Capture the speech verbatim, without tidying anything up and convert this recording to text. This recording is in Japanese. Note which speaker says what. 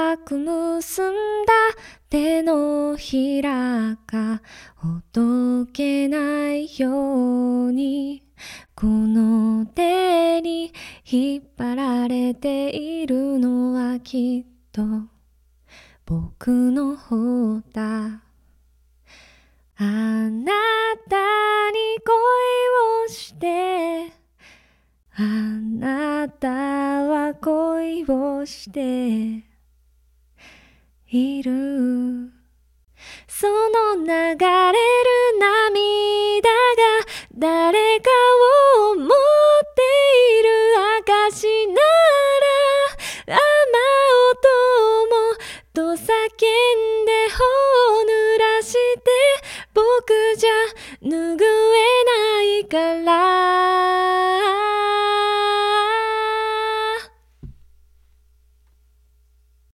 Speaker 1: 固く結んだ手のひらがほどけないように、この手に引っ張られているのはきっと僕の方だ。あなたに恋をして、あなたは恋をしている。その流れる涙が誰かを思っている証なら、雨音もと叫んで頬濡らして、僕じゃ拭